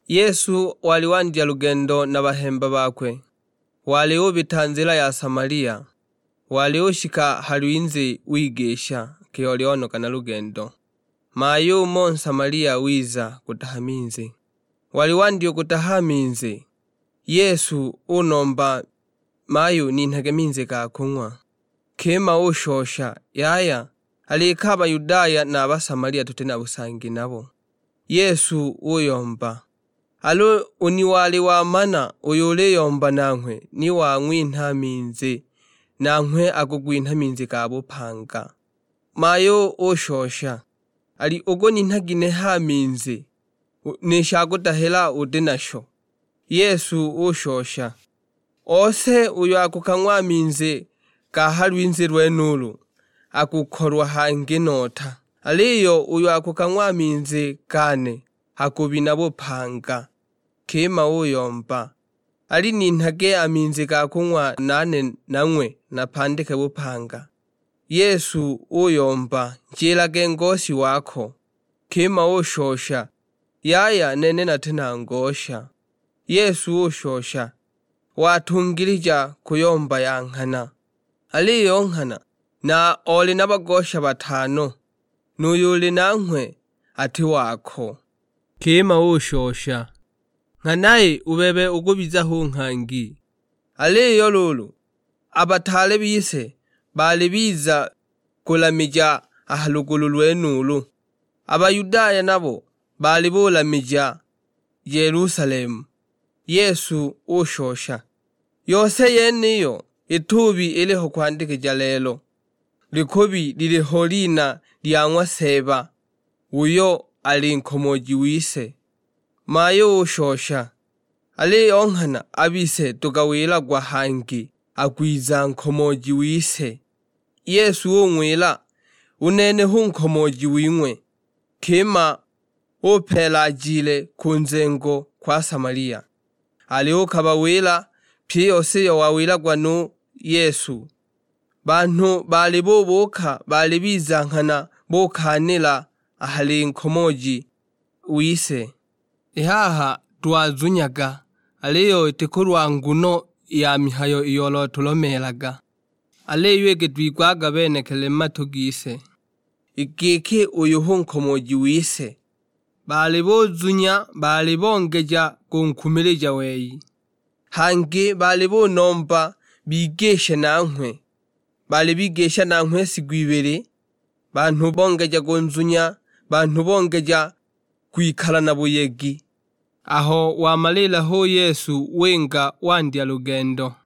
Yesu wali wandya lugendo na bahemba bakwe. Wali ubita nzila ya Samaria. Wali ushika halwinzi wigesha kiolionoka na lugendo. Mayu mon Samaria wiza kutaha minzi. Wali wandya kutaha minzi. Yesu unomba mayu ninhage minzi kakunywa. Kema ushosha yaya alikaba Yudaya na Abasamaria tutena busangi nabo. Yesu uyomba. Alo uniwali wa mana uyule yomba nankwe ni wa ngwinta minzi nankwe akugwinta minzi kabupanga. Mayo ushosha ali ugo nintagine ha minzi nishakutahela udenasho. Yesu ushosha ose uyo akukanywa minzi kahalwinzi lwenulu akukorwa hangi nota. Aliyo uyo akukanywa minzi kane hakubina bupanga. Kema uyomba ali nintage aminzi kakunywa nane nangwe napandike bupanga. Yesu uyomba njilage ngoshi wako. Kema ushosha yaya nene natena ngosha. Yesu ushosha watungilija kuyomba yankana. Aliyo nkana na oli nabagosha batano nuyuli nankwe ati wako. Kema ushosha nkanaye ubebe ugubiza hunkangi. Aliyo lulu abatale bise bali biza kulamija ahalugulu lwenulu. Abayudaya nabo bali bulamija Yerusalemu. Yesu ushosha yose yeniyo itubi iliho kwandikija lelo. Likubi liliho lina liangwa seba uyo ali nkomoji wise. Mayo ushosha aliyo nkana abise tukawila gwa hangi agwiza nkomoji wise. Yesu umwila unene hu nkomoji wimwe. Kema upela jile kunzengo kwa Samaria. Aliukaba wila pye yose yowawila gwanu Yesu. Bantu bali bubuka bali biza nkana bukanila ahali nkomoji wise. Ihaha tuwazunyaga aliyo itikurwa nguno ya mihayo iyolo tulomelaga. Aliyo egedwigwaga bene kelema tugise. Igiki uyuhu nkomoji wise. Bali bozunya bali bongeja kunkumilija weyi. Hangi bali bunomba bigesha nankwe. Bali bigesha nankwe sigwibere. Bantu bongeja gonzunya. Bantu bongeja kuikala na buyegi. Aho wamalila ho Yesu wenga wandya lugendo.